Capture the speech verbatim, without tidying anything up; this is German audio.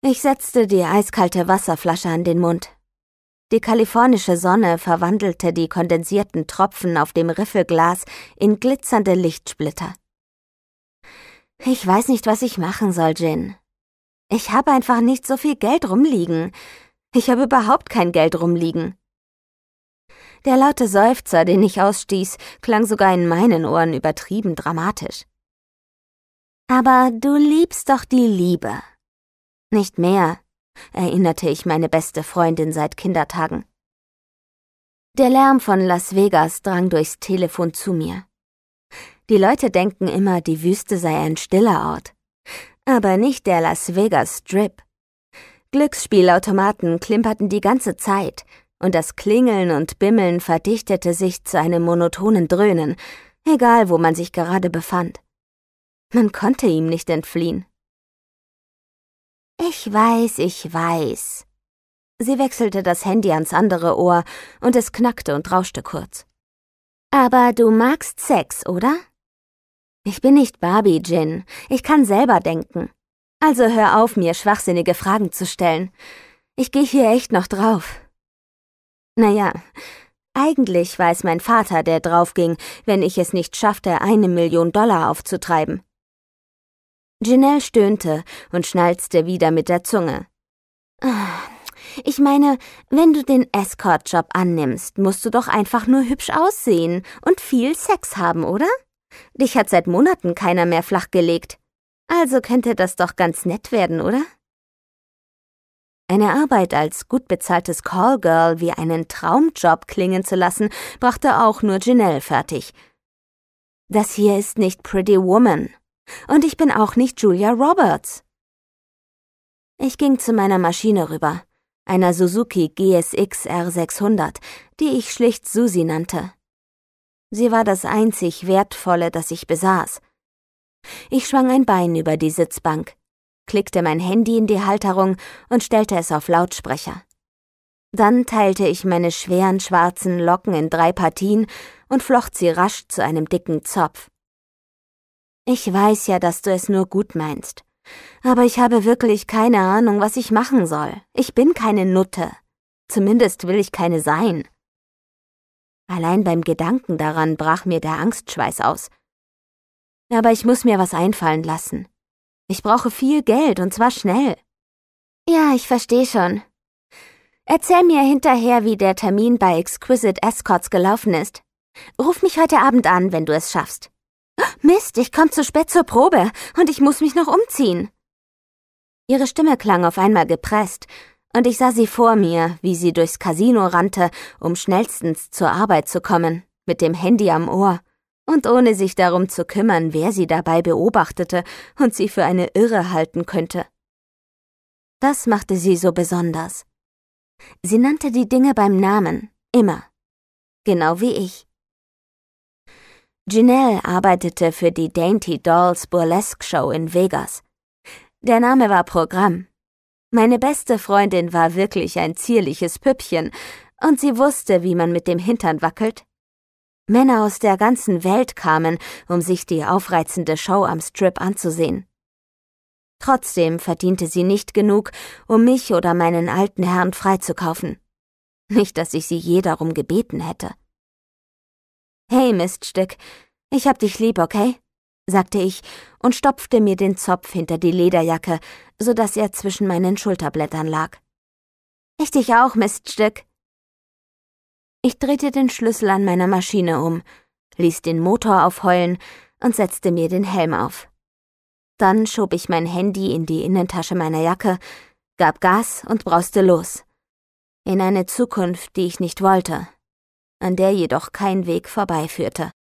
Ich setzte die eiskalte Wasserflasche an den Mund. Die kalifornische Sonne verwandelte die kondensierten Tropfen auf dem Riffelglas in glitzernde Lichtsplitter. Ich weiß nicht, was ich machen soll, Gin. Ich habe einfach nicht so viel Geld rumliegen. Ich habe überhaupt kein Geld rumliegen. Der laute Seufzer, den ich ausstieß, klang sogar in meinen Ohren übertrieben dramatisch. Aber du liebst doch die Liebe. Nicht mehr, erinnerte ich meine beste Freundin seit Kindertagen. Der Lärm von Las Vegas drang durchs Telefon zu mir. Die Leute denken immer, die Wüste sei ein stiller Ort. Aber nicht der Las Vegas Strip. Glücksspielautomaten klimperten die ganze Zeit, und das Klingeln und Bimmeln verdichtete sich zu einem monotonen Dröhnen, egal wo man sich gerade befand. Man konnte ihm nicht entfliehen. Ich weiß, ich weiß. Sie wechselte das Handy ans andere Ohr, und es knackte und rauschte kurz. Aber du magst Sex, oder? Ich bin nicht Barbie, Gin. Ich kann selber denken. Also hör auf, mir schwachsinnige Fragen zu stellen. Ich gehe hier echt noch drauf. Naja, eigentlich war es mein Vater, der draufging, wenn ich es nicht schaffte, eine Million Dollar aufzutreiben. Janelle stöhnte und schnalzte wieder mit der Zunge. Ich meine, wenn du den Escort-Job annimmst, musst du doch einfach nur hübsch aussehen und viel Sex haben, oder? Dich hat seit Monaten keiner mehr flachgelegt. Also könnte das doch ganz nett werden, oder? Eine Arbeit als gut bezahltes Callgirl wie einen Traumjob klingen zu lassen, brachte auch nur Janelle fertig. Das hier ist nicht Pretty Woman. Und ich bin auch nicht Julia Roberts. Ich ging zu meiner Maschine rüber, einer Suzuki G S X R sechshundert, die ich schlicht Susi nannte. Sie war das einzig Wertvolle, das ich besaß. Ich schwang ein Bein über die Sitzbank, klickte mein Handy in die Halterung und stellte es auf Lautsprecher. Dann teilte ich meine schweren schwarzen Locken in drei Partien und flocht sie rasch zu einem dicken Zopf. Ich weiß ja, dass du es nur gut meinst, aber ich habe wirklich keine Ahnung, was ich machen soll. Ich bin keine Nutte. Zumindest will ich keine sein. Allein beim Gedanken daran brach mir der Angstschweiß aus. Aber ich muss mir was einfallen lassen. Ich brauche viel Geld, und zwar schnell. Ja, ich verstehe schon. Erzähl mir hinterher, wie der Termin bei Exquisite Escorts gelaufen ist. Ruf mich heute Abend an, wenn du es schaffst. Mist, ich komm zu spät zur Probe und ich muss mich noch umziehen. Ihre Stimme klang auf einmal gepresst, und ich sah sie vor mir, wie sie durchs Casino rannte, um schnellstens zur Arbeit zu kommen, mit dem Handy am Ohr und ohne sich darum zu kümmern, wer sie dabei beobachtete und sie für eine Irre halten könnte. Das machte sie so besonders. Sie nannte die Dinge beim Namen, immer. Genau wie ich. Janelle arbeitete für die Dainty Dolls Burlesque Show in Vegas. Der Name war Programm. Meine beste Freundin war wirklich ein zierliches Püppchen und sie wusste, wie man mit dem Hintern wackelt. Männer aus der ganzen Welt kamen, um sich die aufreizende Show am Strip anzusehen. Trotzdem verdiente sie nicht genug, um mich oder meinen alten Herrn freizukaufen. Nicht, dass ich sie je darum gebeten hätte. »Hey, Miststück, ich hab dich lieb, okay?« sagte ich und stopfte mir den Zopf hinter die Lederjacke, so dass er zwischen meinen Schulterblättern lag. »Ich dich auch, Miststück.« Ich drehte den Schlüssel an meiner Maschine um, ließ den Motor aufheulen und setzte mir den Helm auf. Dann schob ich mein Handy in die Innentasche meiner Jacke, gab Gas und brauste los. In eine Zukunft, die ich nicht wollte, an der jedoch kein Weg vorbeiführte.